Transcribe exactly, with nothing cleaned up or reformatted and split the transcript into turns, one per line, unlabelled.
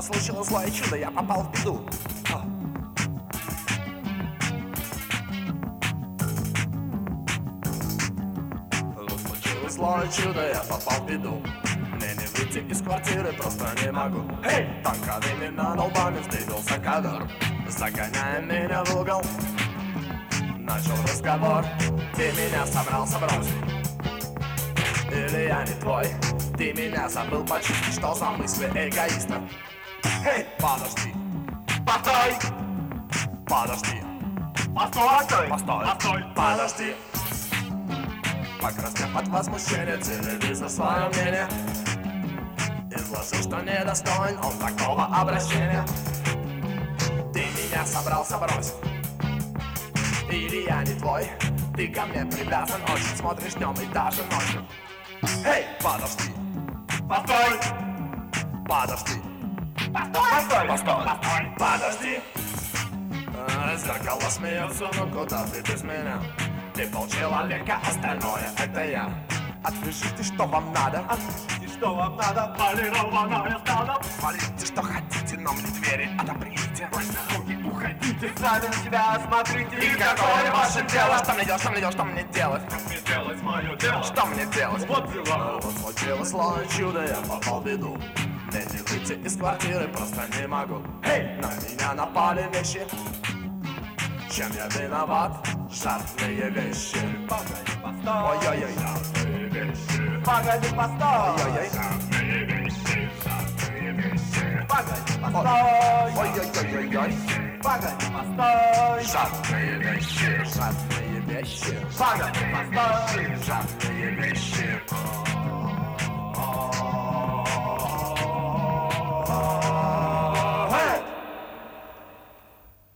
случилось злое чудо, я попал в беду. Случилось злое чудо, я попал в беду. Мне не выйти из квартиры, просто не могу. Эй! Танковыми надолбами встретился ковер, загоняя меня в угол. Начал разговор: ты меня собрался бросить, или я не твой? Ты меня забыл почистить, что за мысли эгоиста? Эй, подожди, постой, подожди, постой, постой, постой, подожди. Покраснев от возмущения, телевизор свое мнение изложил, что недостоин он такого обращения. Ты меня собрался бросить, или я не твой? Ты ко мне привязан очень, смотришь днем и даже ночью. Эй, подожди, постой, подожди, постой, постой, постой, постой, подожди. А, зеркало смеется, ну куда ты без меня? Ты полчеловека, остальное это я. Отвяжите, что вам надо, отвяжите, что вам надо. Полированное стадо. Валите, что хотите, но мне двери отоприте. Руки, уходите, сами на себя смотрите. И какое ваше дело? Что мне делать, что мне делать, что мне делать? Как мне делать мое дело? Что мне делать? Вот дела. Вот случилось злое чудо, я попал в беду. Мне не выйти из квартиры, просто не могу. Эй, на меня напали вещи. Чем я виноват? Жадные вещи. Погоди, постой. Ой-ой-ой, жадные вещи. Погоди, постой. Ой-ой-ой, жадные вещи. Жадные вещи. Погоди, постой. Ой-ой-ой-ой-ой. Погоди, постой. Жадные вещи. Жадные вещи. Погоди, постой. Жадные вещи.